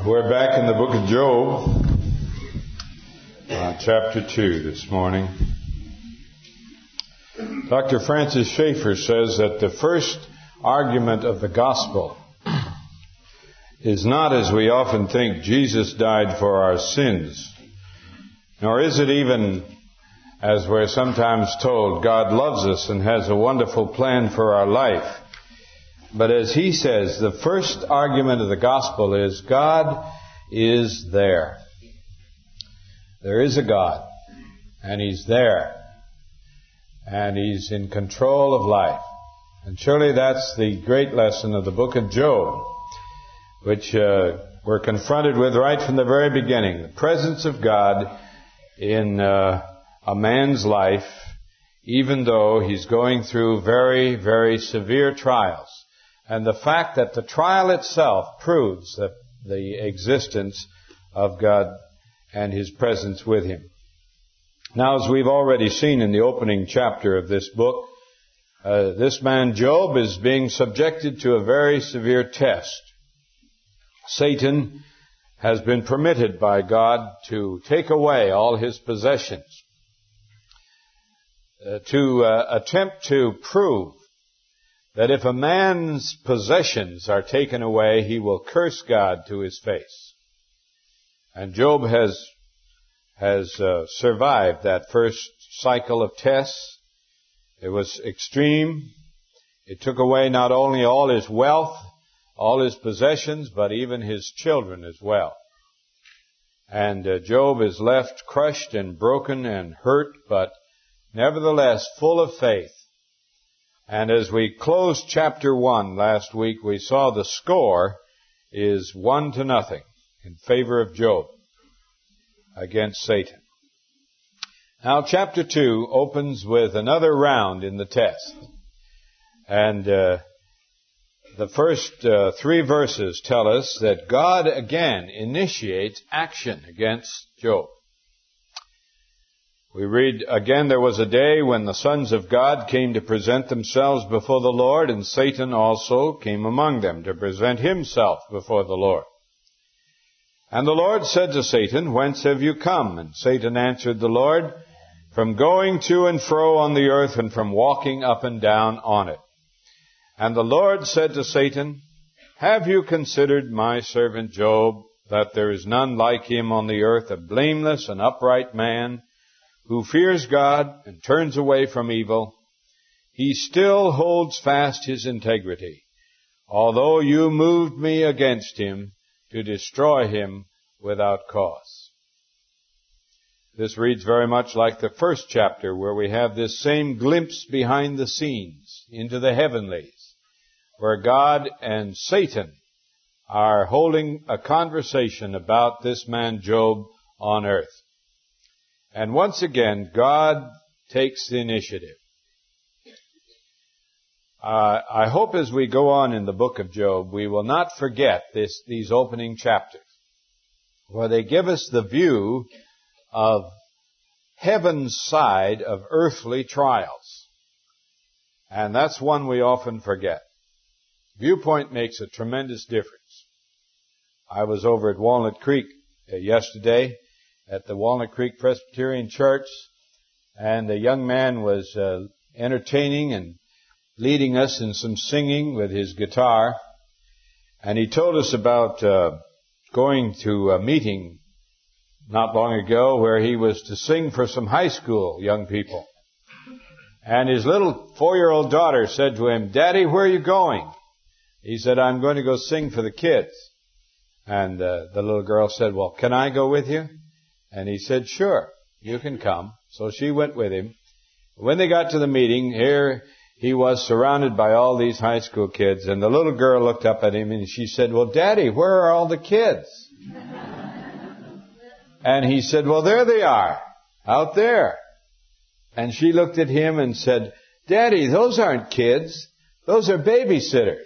We're back in the book of Job, chapter 2 this morning. Dr. Francis Schaeffer says that the first argument of the gospel is not, as we often think, Jesus died for our sins, nor is it even, as we're sometimes told, God loves us and has a wonderful plan for our life. But as he says, the first argument of the gospel is God is there. There is a God, and He's there, and He's in control of life. And surely that's the great lesson of the book of Job, which we're confronted with right from the very beginning. The presence of God in a man's life, even though he's going through very, very severe trials. And the fact that the trial itself proves that the existence of God and His presence with him. Now, as we've already seen in the opening chapter of this book, this man Job is being subjected to a very severe test. Satan has been permitted by God to take away all his possessions, to attempt to prove that if a man's possessions are taken away, he will curse God to his face. And Job has survived that first cycle of tests. It was extreme. It took away not only all his wealth, all his possessions, but even his children as well. And Job is left crushed and broken and hurt, but nevertheless full of faith. And as we closed chapter 1 last week, we saw the score is 1-0 in favor of Job against Satan. Now chapter 2 opens with another round in the test. And the first 3 verses tell us that God again initiates action against Job. We read, again, there was a day when the sons of God came to present themselves before the Lord, and Satan also came among them to present himself before the Lord. And the Lord said to Satan, Whence have you come? And Satan answered the Lord, From going to and fro on the earth, and from walking up and down on it. And the Lord said to Satan, Have you considered my servant Job, that there is none like him on the earth, a blameless and upright man, who fears God and turns away from evil? He still holds fast his integrity, although you moved me against him to destroy him without cause. This reads very much like the first chapter, where we have this same glimpse behind the scenes into the heavenlies, where God and Satan are holding a conversation about this man Job on earth. And once again, God takes the initiative. I hope as we go on in the book of Job, we will not forget these opening chapters, where they give us the view of heaven's side of earthly trials. And that's one we often forget. Viewpoint makes a tremendous difference. I was over at Walnut Creek yesterday, at the Walnut Creek Presbyterian Church, and the young man was entertaining and leading us in some singing with his guitar. And he told us about going to a meeting not long ago where he was to sing for some high school young people. And his little 4-year-old daughter said to him, Daddy, where are you going? He said, I'm going to go sing for the kids. And the little girl said, Well, can I go with you? And he said, Sure, you can come. So she went with him. When they got to the meeting, here he was surrounded by all these high school kids. And the little girl looked up at him and she said, Well, Daddy, where are all the kids? And he said, Well, there they are, out there. And she looked at him and said, Daddy, those aren't kids. Those are babysitters.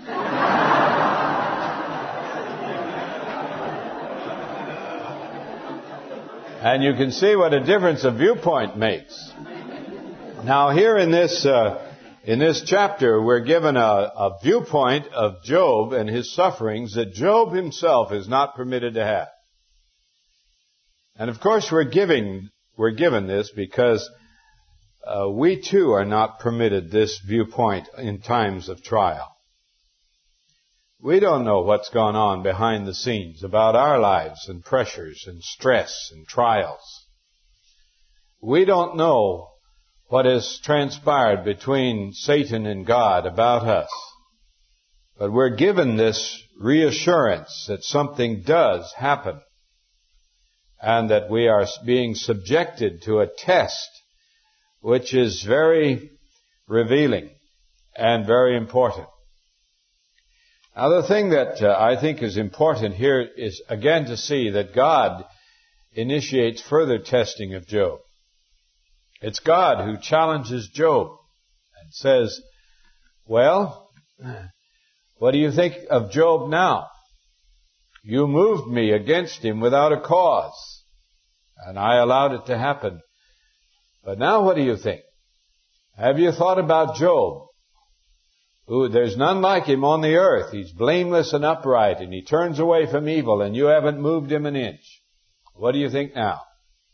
And you can see what a difference a viewpoint makes. Now here in this In this chapter, we're given a viewpoint of Job and his sufferings that Job himself is not permitted to have. And of course, we're given this because we too are not permitted this viewpoint in times of trial. We don't know what's gone on behind the scenes about our lives and pressures and stress and trials. We don't know what has transpired between Satan and God about us. But we're given this reassurance that something does happen and that we are being subjected to a test which is very revealing and very important. Now, the thing that I think is important here is, again, to see that God initiates further testing of Job. It's God who challenges Job and says, well, what do you think of Job now? You moved me against him without a cause, and I allowed it to happen. But now what do you think? Have you thought about Job? There's none like him on the earth. He's blameless and upright, and he turns away from evil, and you haven't moved him an inch. What do you think now?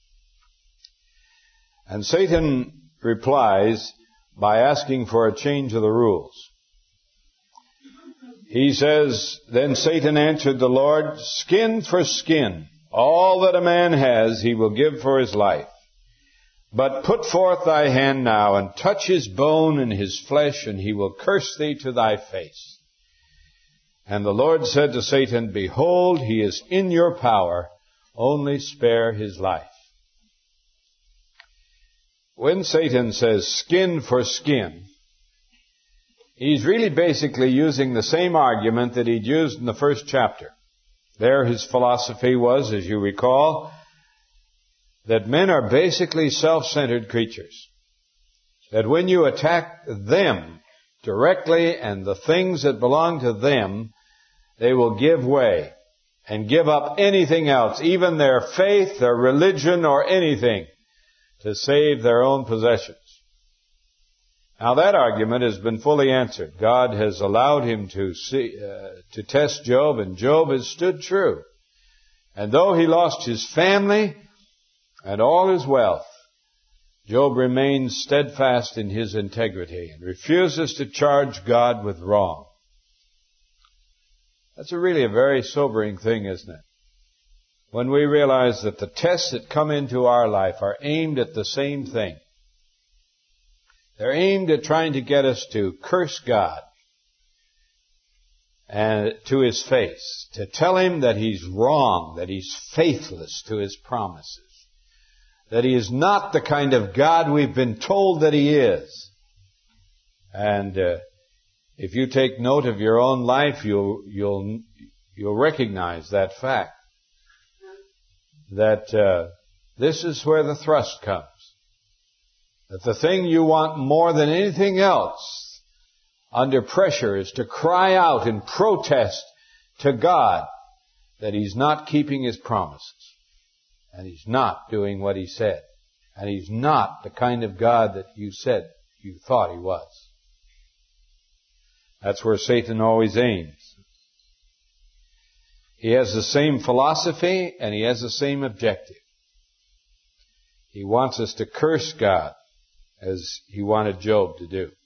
And Satan replies by asking for a change of the rules. He says, then Satan answered the Lord, skin for skin, all that a man has he will give for his life. But put forth thy hand now, and touch his bone and his flesh, and he will curse thee to thy face. And the Lord said to Satan, behold, he is in your power, only spare his life. When Satan says skin for skin, he's really basically using the same argument that he'd used in the first chapter. There his philosophy was, as you recall, that men are basically self-centered creatures. That when you attack them directly and the things that belong to them, they will give way and give up anything else, even their faith, their religion, or anything, to save their own possessions. Now that argument has been fully answered. God has allowed him to test Job, and Job has stood true. And though he lost his family and all his wealth, Job remains steadfast in his integrity and refuses to charge God with wrong. That's really a very sobering thing, isn't it? When we realize that the tests that come into our life are aimed at the same thing. They're aimed at trying to get us to curse God and to his face, to tell him that he's wrong, that he's faithless to his promises, that he is not the kind of God we've been told that he is. And if you take note of your own life, you'll recognize that fact. That this is where the thrust comes. That the thing you want more than anything else under pressure is to cry out and protest to God that he's not keeping his promises. And he's not doing what he said. And he's not the kind of God that you said you thought he was. That's where Satan always aims. He has the same philosophy and he has the same objective. He wants us to curse God as he wanted Job to do.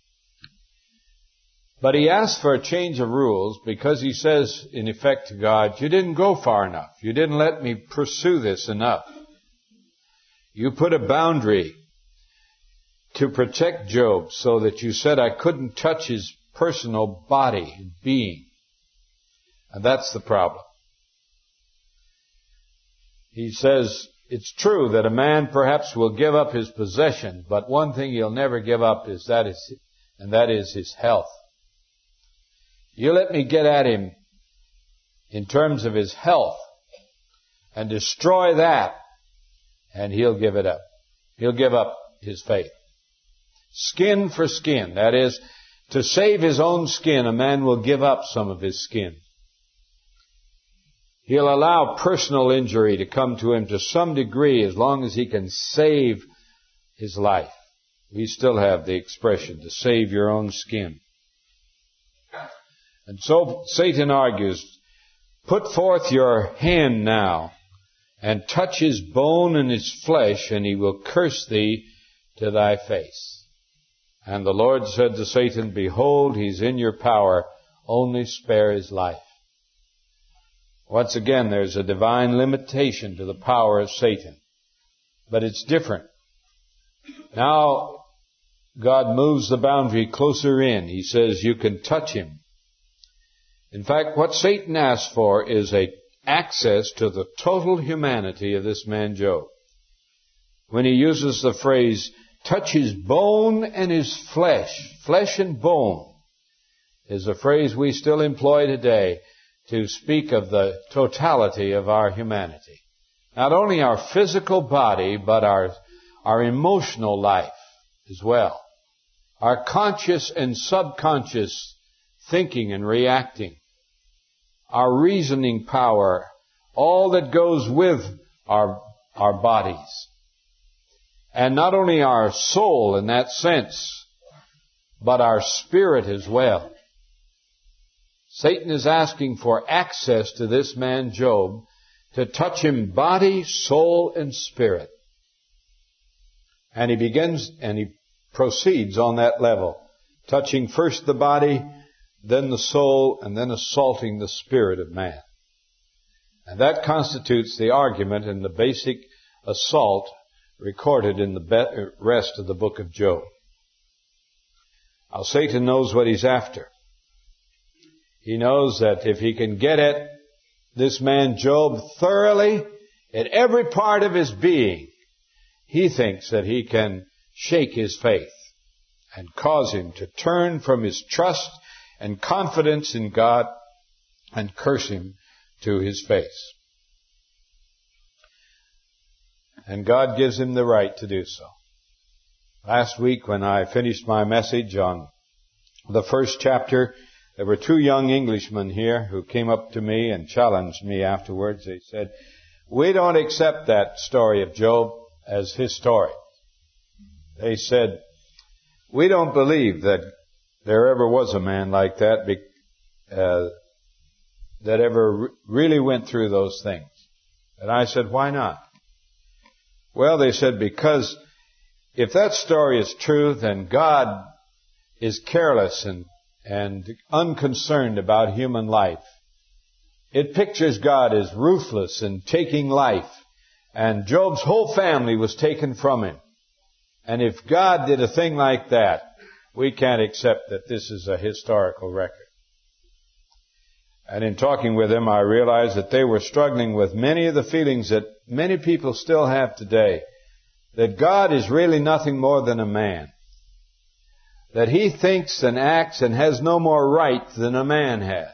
But he asks for a change of rules because he says, in effect, to God, you didn't go far enough. You didn't let me pursue this enough. You put a boundary to protect Job so that you said I couldn't touch his personal body and being. And that's the problem. He says, it's true that a man perhaps will give up his possession, but one thing he'll never give up is that is his health. You let me get at him in terms of his health and destroy that, and he'll give it up. He'll give up his faith. Skin for skin. That is, to save his own skin, a man will give up some of his skin. He'll allow personal injury to come to him to some degree as long as he can save his life. We still have the expression, to save your own skin. And so Satan argues, put forth your hand now, and touch his bone and his flesh, and he will curse thee to thy face. And the Lord said to Satan, behold, he's in your power, only spare his life. Once again, there's a divine limitation to the power of Satan. But it's different. Now, God moves the boundary closer in. He says you can touch him. In fact, what Satan asks for is access to the total humanity of this man Job. When he uses the phrase, touch his bone and his flesh and bone, is a phrase we still employ today to speak of the totality of our humanity. Not only our physical body, but our emotional life as well. Our conscious and subconscious thinking and reacting. Our reasoning power. All that goes with our bodies. And not only our soul in that sense, but our spirit as well. Satan is asking for access to this man Job to touch him body, soul, and spirit. And he proceeds on that level, touching first the body, then the soul, and then assaulting the spirit of man. And that constitutes the argument and the basic assault recorded in the rest of the book of Job. Now, Satan knows what he's after. He knows that if he can get at this man Job thoroughly, at every part of his being, he thinks that he can shake his faith and cause him to turn from his trust and confidence in God and curse him to his face. And God gives him the right to do so. Last week when I finished my message on the first chapter, there were two young Englishmen here who came up to me and challenged me afterwards. They said, we don't accept that story of Job as his story. They said, we don't believe that there ever was a man like that that ever really went through those things. And I said, why not? Well, they said, because if that story is true, then God is careless and unconcerned about human life. It pictures God as ruthless and taking life. And Job's whole family was taken from him. And if God did a thing like that, we can't accept that this is a historical record. And in talking with them, I realized that they were struggling with many of the feelings that many people still have today. That God is really nothing more than a man. That he thinks and acts and has no more right than a man has.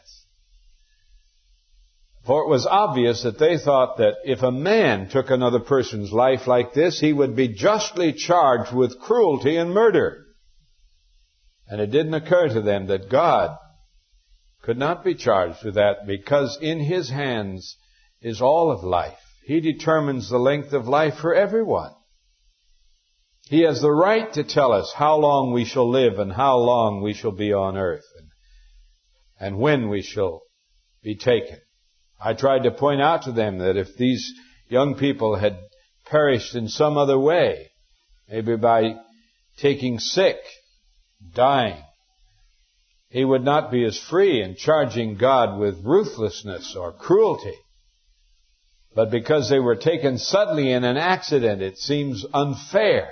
For it was obvious that they thought that if a man took another person's life like this, he would be justly charged with cruelty and murder. And it didn't occur to them that God could not be charged with that, because in his hands is all of life. He determines the length of life for everyone. He has the right to tell us how long we shall live and how long we shall be on earth and when we shall be taken. I tried to point out to them that if these young people had perished in some other way, maybe by taking sick, dying, he would not be as free in charging God with ruthlessness or cruelty. But because they were taken suddenly in an accident, it seems unfair.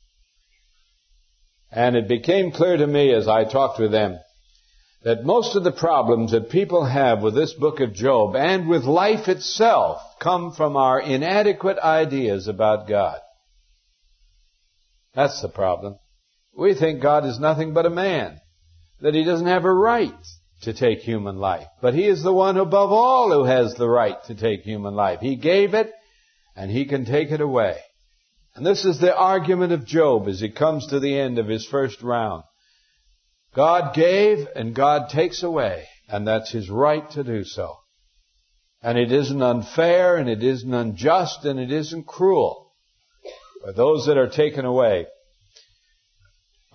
And it became clear to me as I talked with them that most of the problems that people have with this book of Job and with life itself come from our inadequate ideas about God. That's the problem. We think God is nothing but a man, that he doesn't have a right to take human life. But he is the one above all who has the right to take human life. He gave it, and he can take it away. And this is the argument of Job as he comes to the end of his first round. God gave and God takes away, and that's his right to do so. And it isn't unfair, and it isn't unjust, and it isn't cruel. But those that are taken away,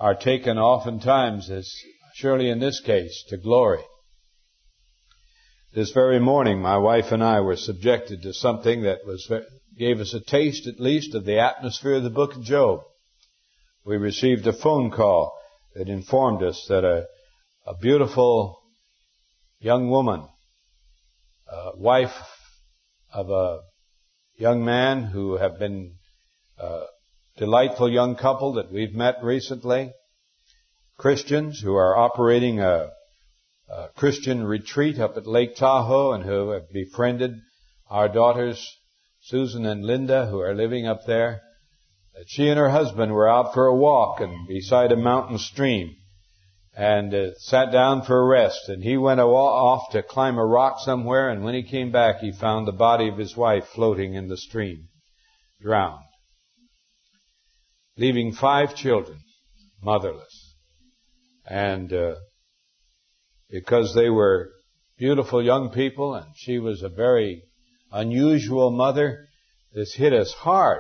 are taken oftentimes, as surely in this case, to glory. This very morning, my wife and I were subjected to something that gave us a taste, at least, of the atmosphere of the book of Job. We received a phone call that informed us that a beautiful young woman, wife of a young man who have been a delightful young couple that we've met recently, Christians who are operating a Christian retreat up at Lake Tahoe and who have befriended our daughters, Susan and Linda, who are living up there, that she and her husband were out for a walk and beside a mountain stream and sat down for a rest. And he went off to climb a rock somewhere, and when he came back, he found the body of his wife floating in the stream, drowned, leaving 5 children, motherless. And because they were beautiful young people and she was a very unusual mother, this hit us hard.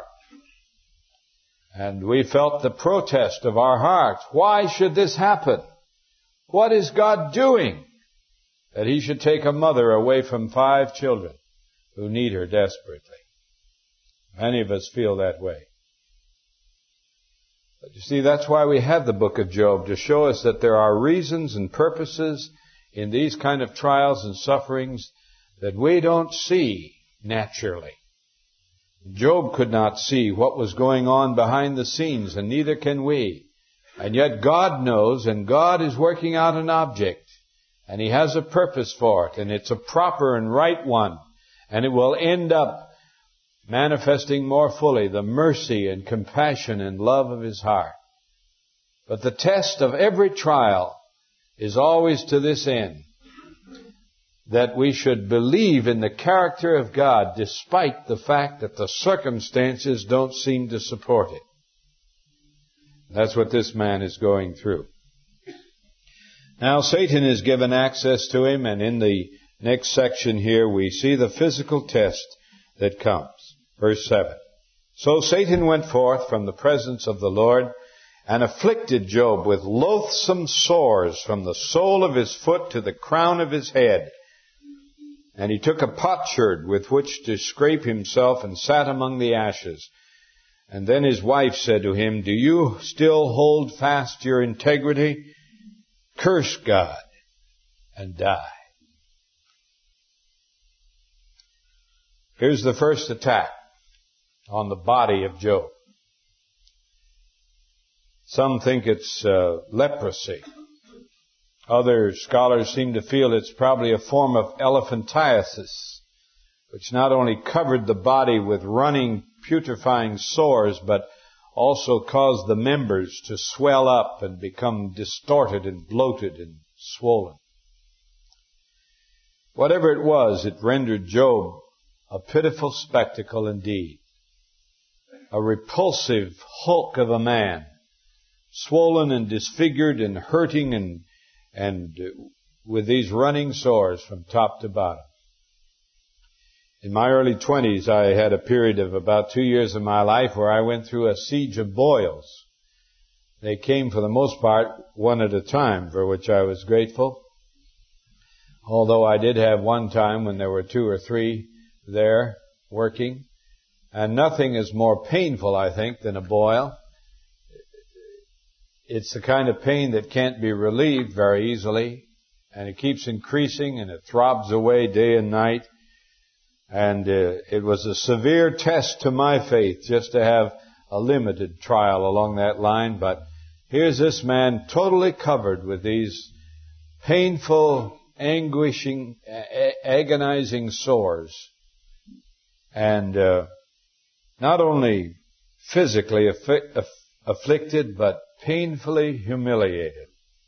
And we felt the protest of our hearts. Why should this happen? What is God doing that He should take a mother away from 5 children who need her desperately? Many of us feel that way. But you see, that's why we have the book of Job, to show us that there are reasons and purposes in these kind of trials and sufferings that we don't see naturally. Job could not see what was going on behind the scenes, and neither can we. And yet God knows, and God is working out an object, and He has a purpose for it, and it's a proper and right one, and it will end up manifesting more fully the mercy and compassion and love of His heart. But the test of every trial is always to this end, that we should believe in the character of God despite the fact that the circumstances don't seem to support it. That's what this man is going through. Now Satan is given access to him, and in the next section here we see the physical test that comes. Verse 7. So Satan went forth from the presence of the Lord and afflicted Job with loathsome sores from the sole of his foot to the crown of his head. And he took a potsherd with which to scrape himself and sat among the ashes. And then his wife said to him, Do you still hold fast your integrity? Curse God and die. Here's the first attack on the body of Job. Some think it's leprosy. Other scholars seem to feel it's probably a form of elephantiasis, which not only covered the body with running, putrefying sores, but also caused the members to swell up and become distorted and bloated and swollen. Whatever it was, it rendered Job a pitiful spectacle indeed. A repulsive hulk of a man, swollen and disfigured and hurting and with these running sores from top to bottom. In my early 20s, I had a period of about 2 years of my life where I went through a siege of boils. They came for the most part one at a time, for which I was grateful. Although I did have one time when there were 2 or 3 there working. And nothing is more painful, I think, than a boil. It's the kind of pain that can't be relieved very easily, and it keeps increasing, and it throbs away day and night. And it was a severe test to my faith just to have a limited trial along that line. But here's this man totally covered with these painful, anguishing, agonizing sores. And not only physically afflicted, but painfully humiliated.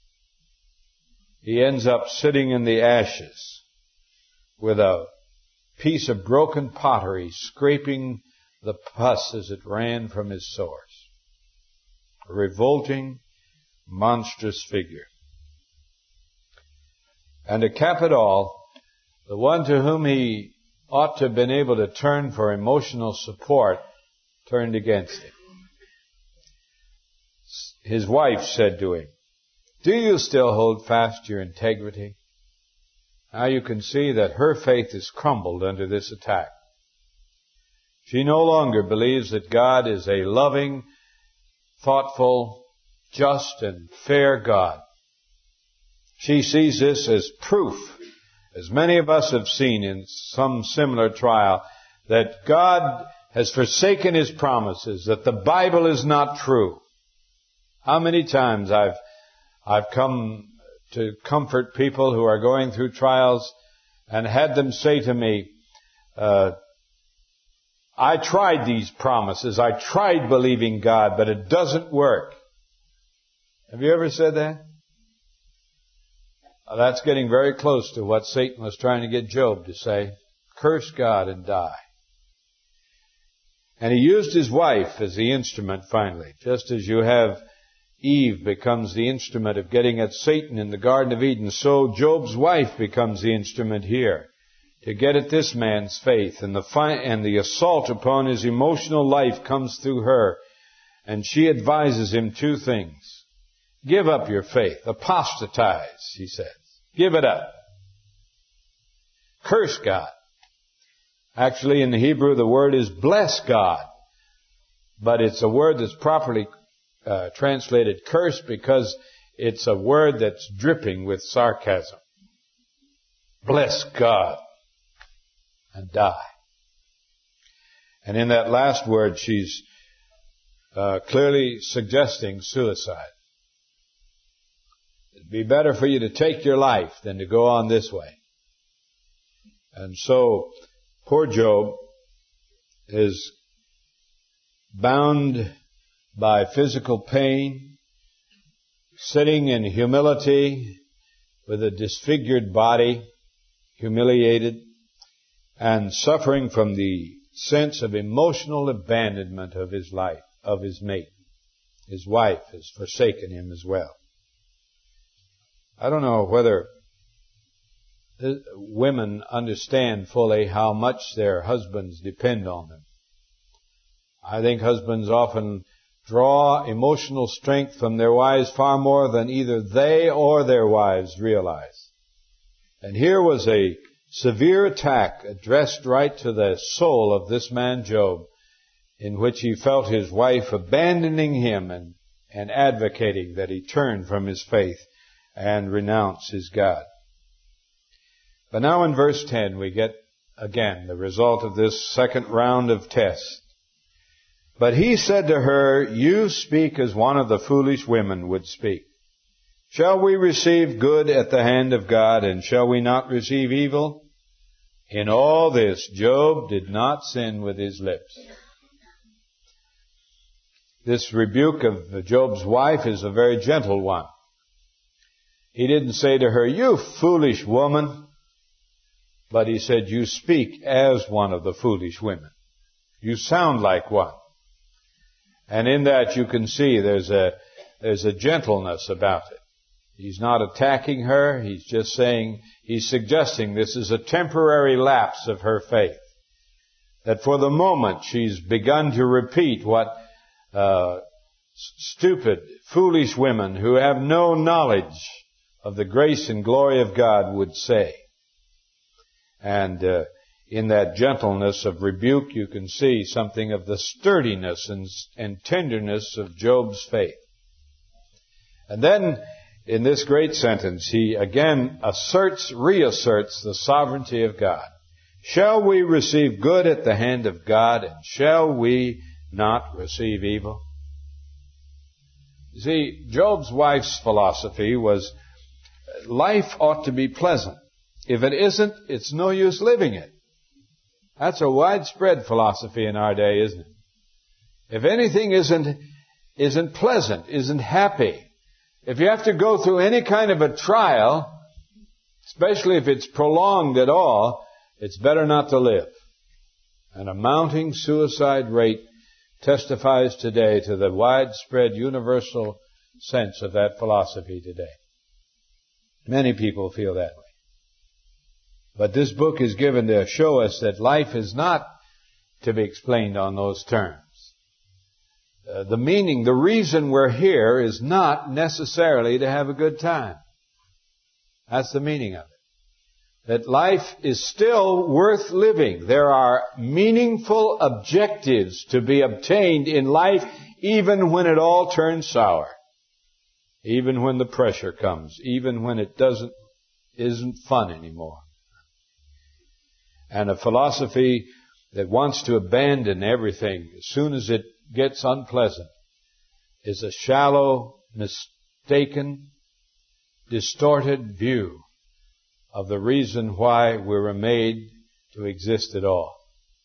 He ends up sitting in the ashes with a piece of broken pottery scraping the pus as it ran from his sores. A revolting, monstrous figure. And to cap it all, the one to whom he ought to have been able to turn for emotional support turned against him. his wife said to him, "Do you still hold fast your integrity?" Now you can see that her faith is crumbled under this attack. She no longer believes that God is a loving, thoughtful, just, and fair God. She sees this as proof, as many of us have seen in some similar trial, that God has forsaken His promises, that the Bible is not true. How many times I've come to comfort people who are going through trials and had them say to me, I tried these promises, I tried believing God, but it doesn't work. Have you ever said that? That's getting very close to what Satan was trying to get Job to say. Curse God and die. And he used his wife as the instrument finally, just as you have Eve becomes the instrument of getting at Satan in the Garden of Eden, so Job's wife becomes the instrument here to get at this man's faith. And the assault upon his emotional life comes through her. And she advises him two things. Give up your faith. Apostatize, she says. Give it up. Curse God. Actually, in the Hebrew, the word is bless God. But it's a word that's properly translated curse because it's a word that's dripping with sarcasm. Bless God and die. And in that last word, she's clearly suggesting suicide. It'd be better for you to take your life than to go on this way. And so, poor Job is bound by physical pain, sitting in humility with a disfigured body, humiliated, and suffering from the sense of emotional abandonment of his life, of his mate. His wife has forsaken him as well. I don't know whether women understand fully how much their husbands depend on them. I think husbands often draw emotional strength from their wives far more than either they or their wives realize. And here was a severe attack addressed right to the soul of this man Job, in which he felt his wife abandoning him and advocating that he turn from his faith and renounce his God. But now in verse 10 we get again the result of this second round of tests. But he said to her, "You speak as one of the foolish women would speak. Shall we receive good at the hand of God, and shall we not receive evil?" In all this, Job did not sin with his lips. This rebuke of Job's wife is a very gentle one. He didn't say to her, "You foolish woman," but he said, "You speak as one of the foolish women. You sound like one." And in that you can see there's a gentleness about it. He's not attacking her. He's just saying, he's suggesting this is a temporary lapse of her faith. That for the moment she's begun to repeat what stupid, foolish women who have no knowledge of the grace and glory of God would say. And in that gentleness of rebuke, you can see something of the sturdiness and tenderness of Job's faith. And then, in this great sentence, he again reasserts the sovereignty of God. Shall we receive good at the hand of God, and shall we not receive evil? You see, Job's wife's philosophy was, life ought to be pleasant. If it isn't, it's no use living it. That's a widespread philosophy in our day, isn't it? If anything isn't pleasant, isn't happy, if you have to go through any kind of a trial, especially if it's prolonged at all, it's better not to live. And a mounting suicide rate testifies today to the widespread universal sense of that philosophy today. Many people feel that way. But this book is given to show us that life is not to be explained on those terms. the meaning, the reason we're here is not necessarily to have a good time. That's the meaning of it. That life is still worth living. There are meaningful objectives to be obtained in life, even when it all turns sour. Even when the pressure comes. Even when it isn't fun anymore. And a philosophy that wants to abandon everything as soon as it gets unpleasant is a shallow, mistaken, distorted view of the reason why we were made to exist at all.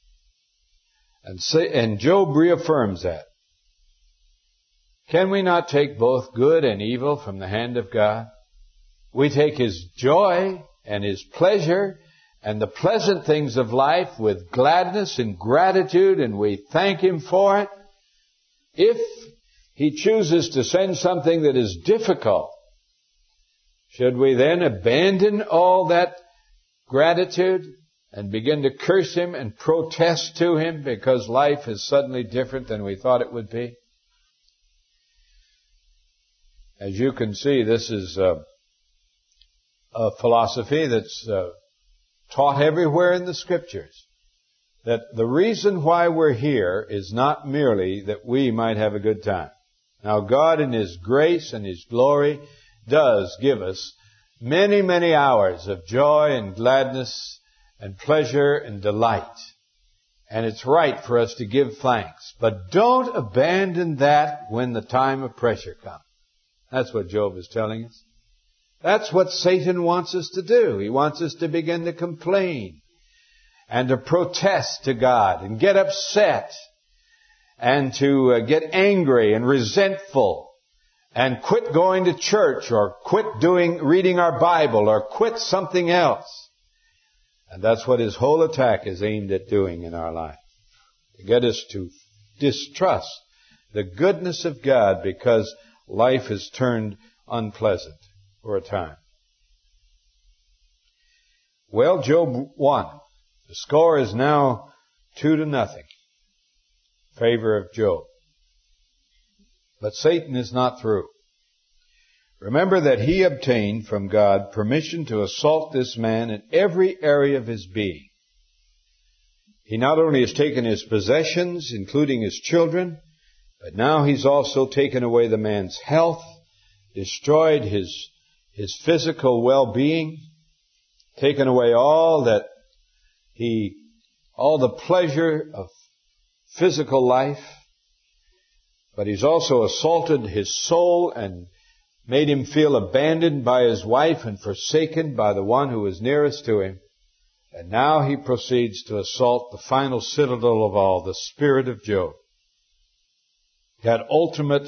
And Job reaffirms that. Can we not take both good and evil from the hand of God? We take His joy and His pleasure and the pleasant things of life with gladness and gratitude, and we thank Him for it. If He chooses to send something that is difficult, should we then abandon all that gratitude and begin to curse Him and protest to Him because life is suddenly different than we thought it would be? As you can see, this is a philosophy that's taught everywhere in the Scriptures. That the reason why we're here is not merely that we might have a good time. Now, God in His grace and His glory does give us many, many hours of joy and gladness and pleasure and delight. And it's right for us to give thanks. But don't abandon that when the time of pressure comes. That's what Job is telling us. That's what Satan wants us to do. He wants us to begin to complain and to protest to God and get upset and to get angry and resentful and quit going to church or quit reading our Bible or quit something else. And that's what his whole attack is aimed at doing in our life. To get us to distrust the goodness of God because life has turned unpleasant for a time. Well, Job won. The score is now 2-0 in favor of Job. But Satan is not through. Remember that he obtained from God permission to assault this man in every area of his being. He not only has taken his possessions, including his children, but now he's also taken away the man's health, destroyed his physical well-being, taken away all the pleasure of physical life, but he's also assaulted his soul and made him feel abandoned by his wife and forsaken by the one who was nearest to him. And now he proceeds to assault the final citadel of all, the spirit of Job. That ultimate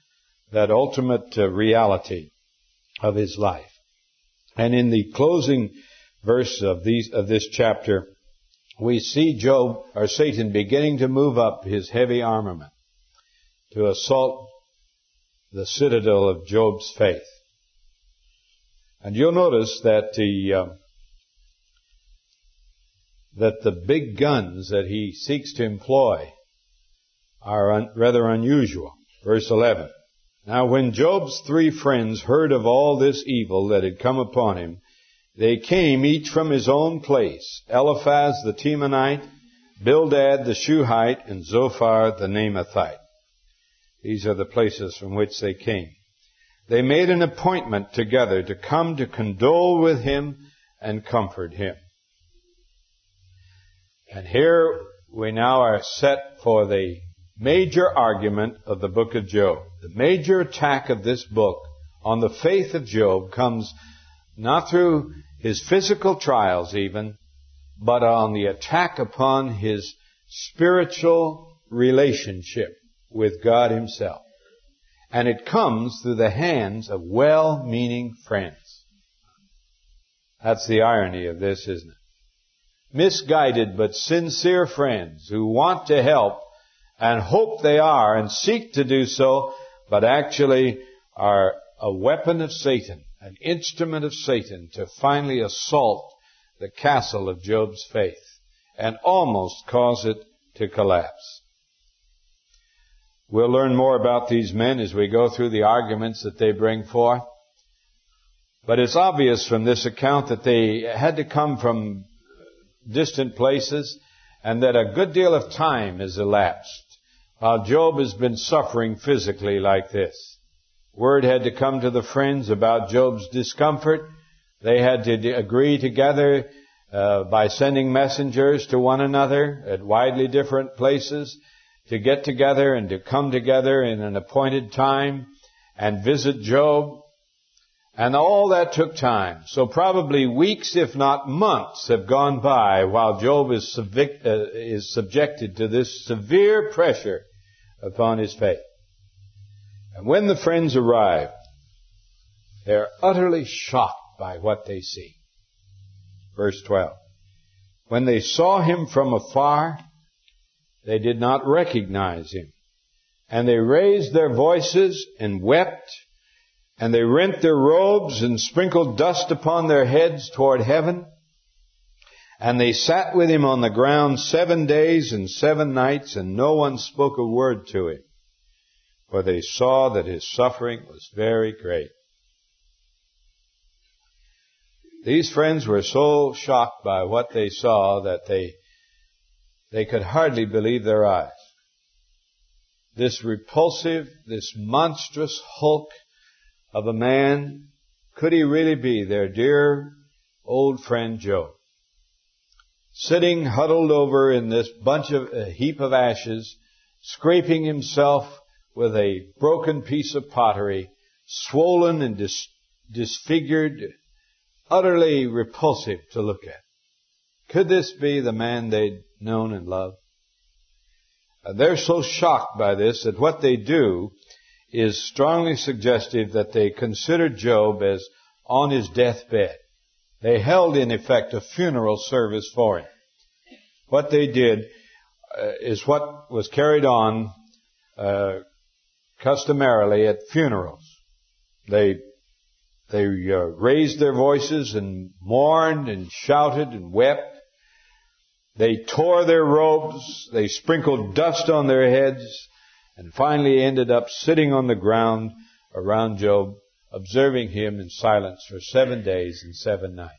reality of his life. And in the closing verse of this chapter, we see Satan beginning to move up his heavy armament to assault the citadel of Job's faith. And you'll notice that the big guns that he seeks to employ are rather unusual. Verse 11. Now when Job's 3 friends heard of all this evil that had come upon him, they came each from his own place, Eliphaz the Temanite, Bildad the Shuhite, and Zophar the Naamathite. These are the places from which they came. They made an appointment together to come to condole with him and comfort him. And here we now are set for the major argument of the book of Job. The major attack of this book on the faith of Job comes not through his physical trials even, but on the attack upon his spiritual relationship with God Himself. And it comes through the hands of well-meaning friends. That's the irony of this, isn't it? Misguided but sincere friends who want to help and hope they are and seek to do so, but actually are a weapon of Satan, an instrument of Satan to finally assault the castle of Job's faith and almost cause it to collapse. We'll learn more about these men as we go through the arguments that they bring forth. But it's obvious from this account that they had to come from distant places and that a good deal of time has elapsed while Job has been suffering physically like this. Word had to come to the friends about Job's discomfort. They had to agree together by sending messengers to one another at widely different places to get together and to come together in an appointed time and visit Job. And all that took time. So probably weeks, if not months, have gone by while Job is subjected to this severe pressure upon his faith. And when the friends arrive, they're utterly shocked by what they see. Verse 12. When they saw him from afar, they did not recognize him. And they raised their voices and wept, and they rent their robes and sprinkled dust upon their heads toward heaven. And they sat with him on the ground 7 days and 7 nights, and no one spoke a word to him, for they saw that his suffering was very great. These friends were so shocked by what they saw that they could hardly believe their eyes. This repulsive, this monstrous hulk of a man, could he really be their dear old friend Job? Sitting huddled over in this heap of ashes, scraping himself with a broken piece of pottery, swollen and disfigured, utterly repulsive to look at. Could this be the man they'd known and loved? They're so shocked by this that what they do is strongly suggestive that they considered Job as on his deathbed. They held, in effect, a funeral service for him. What they did is what was carried on customarily at funerals. They raised their voices and mourned and shouted and wept. They tore their robes. They sprinkled dust on their heads, and finally ended up sitting on the ground around Job, observing him in silence for 7 days and 7 nights.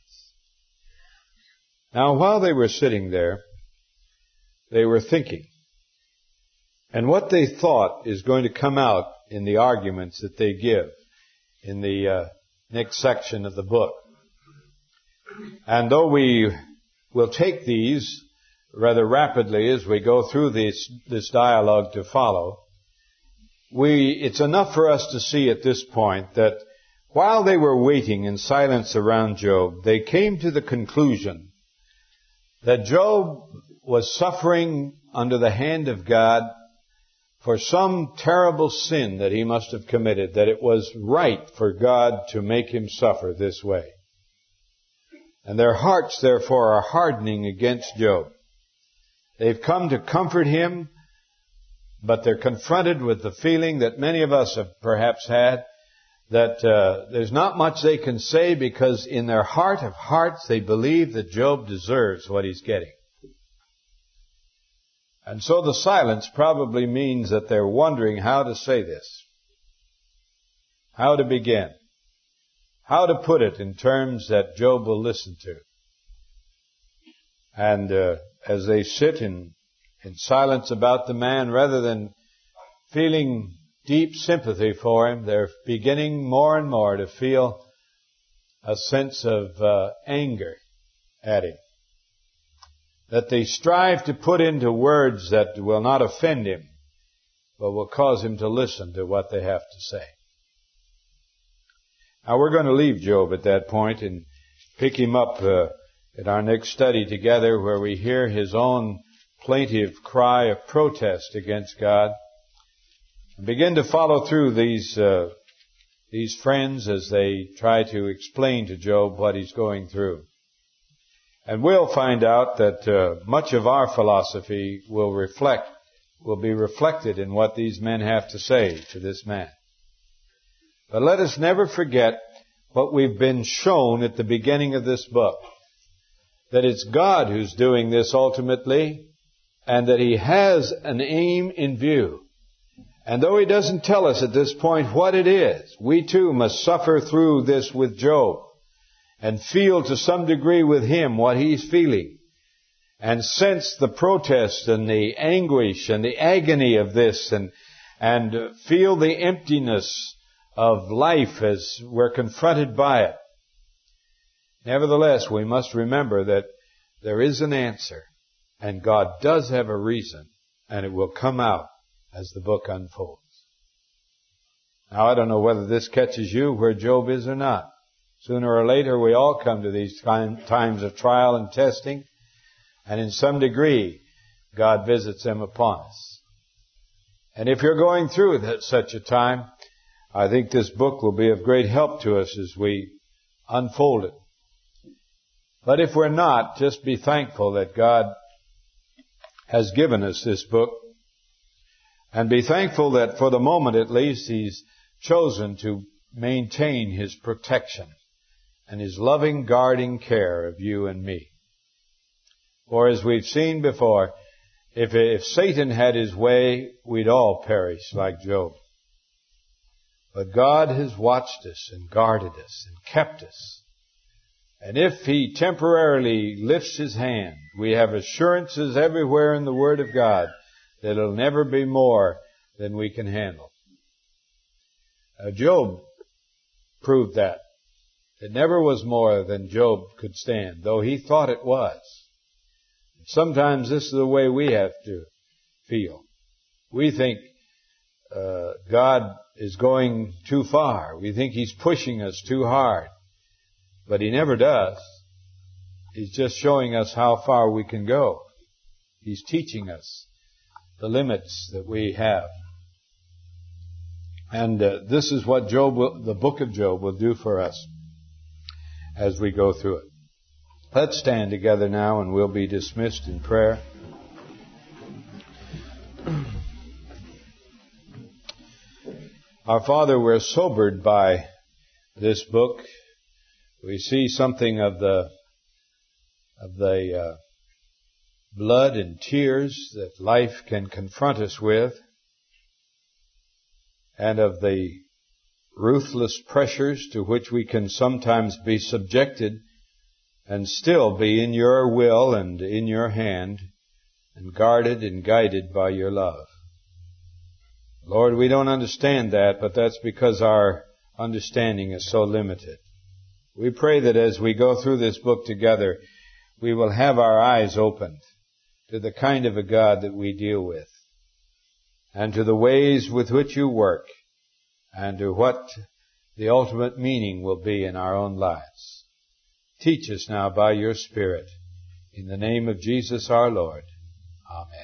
Now, while they were sitting there, they were thinking. And what they thought is going to come out in the arguments that they give in the next section of the book. And though we will take these rather rapidly as we go through this dialogue to follow, it's enough for us to see at this point that while they were waiting in silence around Job, they came to the conclusion that Job was suffering under the hand of God for some terrible sin that he must have committed, that it was right for God to make him suffer this way. And their hearts, therefore, are hardening against Job. They've come to comfort him, but they're confronted with the feeling that many of us have perhaps had, that there's not much they can say because in their heart of hearts they believe that Job deserves what he's getting. And so the silence probably means that they're wondering how to say this, how to begin, how to put it in terms that Job will listen to. And as they sit in silence about the man, rather than feeling deep sympathy for him, they're beginning more and more to feel a sense of anger at him, that they strive to put into words that will not offend him, but will cause him to listen to what they have to say. Now we're going to leave Job at that point and pick him up in our next study together, where we hear his own plaintive cry of protest against God, and begin to follow through these friends as they try to explain to Job what he's going through. And we'll find out that much of our philosophy will be reflected in what these men have to say to this man. But let us never forget what we've been shown at the beginning of this book, that it's God who's doing this ultimately, and that He has an aim in view. And though he doesn't tell us at this point what it is, we too must suffer through this with Job and feel to some degree with him what he's feeling and sense the protest and the anguish and the agony of this and feel the emptiness of life as we're confronted by it. Nevertheless, we must remember that there is an answer, and God does have a reason, and it will come out as the book unfolds. Now, I don't know whether this catches you where Job is or not. Sooner or later, we all come to these times of trial and testing, and in some degree, God visits them upon us. And if you're going through such a time, I think this book will be of great help to us as we unfold it. But if we're not, just be thankful that God has given us this book. And be thankful that for the moment at least He's chosen to maintain His protection and His loving guarding care of you and me. For as we've seen before, if Satan had his way, we'd all perish like Job. But God has watched us and guarded us and kept us. And if He temporarily lifts His hand, we have assurances everywhere in the Word of God that it'll never be more than we can handle. Job proved that. It never was more than Job could stand, though he thought it was. Sometimes this is the way we have to feel. We think God is going too far. We think He's pushing us too hard. But He never does. He's just showing us how far we can go. He's teaching us the limits that we have. And this is what the book of Job will do for us as we go through it. Let's stand together now and we'll be dismissed in prayer. Our Father, we're sobered by this book. We see something of the blood and tears that life can confront us with, and of the ruthless pressures to which we can sometimes be subjected and still be in your will and in your hand and guarded and guided by your love. Lord, we don't understand that, but that's because our understanding is so limited. We pray that as we go through this book together, we will have our eyes opened to the kind of a God that we deal with, and to the ways with which you work, and to what the ultimate meaning will be in our own lives. Teach us now by your Spirit. In the name of Jesus our Lord. Amen.